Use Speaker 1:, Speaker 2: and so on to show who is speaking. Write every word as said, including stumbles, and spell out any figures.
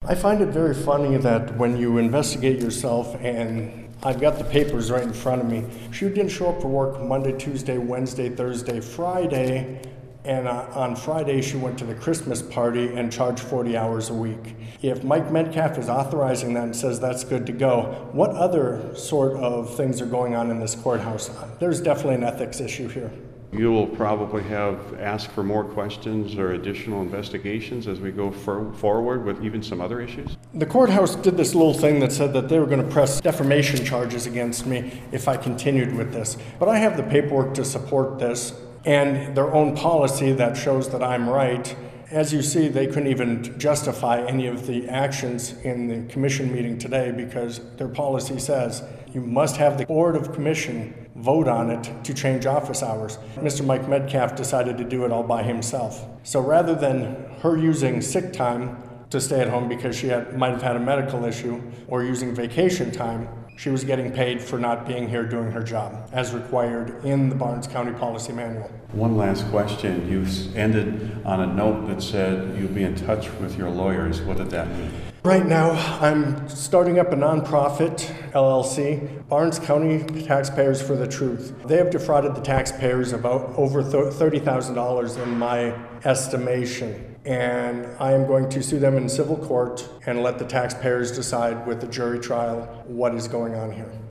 Speaker 1: I find it very funny that when you investigate yourself, and I've got the papers right in front of me, she didn't show up for work Monday, Tuesday, Wednesday, Thursday, Friday, and uh, on Friday she went to the Christmas party and charged forty hours a week. If Mike Metcalf is authorizing that and says that's good to go, what other sort of things are going on in this courthouse? There's definitely an ethics issue here.
Speaker 2: You will probably have asked for more questions or additional investigations as we go for, forward with even some other issues?
Speaker 1: The courthouse did this little thing that said that they were going to press defamation charges against me if I continued with this. But I have the paperwork to support this and their own policy that shows that I'm right. As you see, they couldn't even justify any of the actions in the commission meeting today because their policy says you must have the Board of Commission vote on it to change office hours. Mister Mike Metcalf decided to do it all by himself. So rather than her using sick time to stay at home because she had, might have had a medical issue, or using vacation time, she was getting paid for not being here doing her job, as required in the Barnes County Policy Manual.
Speaker 2: One last question. You ended on a note that said you'll be in touch with your lawyers. What did that mean?
Speaker 1: Right now, I'm starting up a nonprofit, L L C, Barnes County Taxpayers for the Truth. They have defrauded the taxpayers about over thirty thousand dollars in my estimation. And I am going to sue them in civil court and let the taxpayers decide with the jury trial what is going on here.